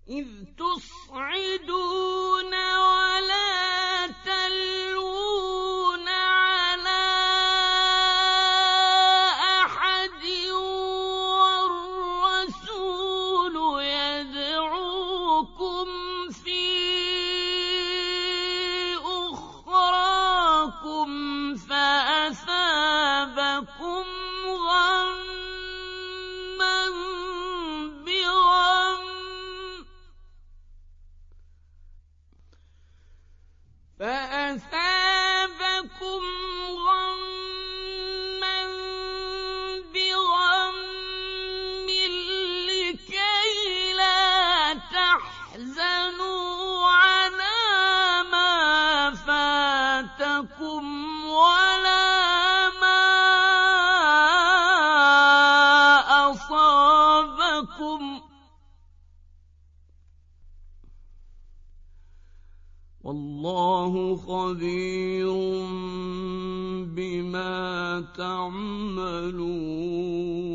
إذ تصعدون ولا تلوون على أحد والرسول يدعوكم في أخراكم فأثابكم غمًّا بغمٍ لكي لا تحزنوا على ما فاتكم ولا ما أصابكم والله خبير بما تعملون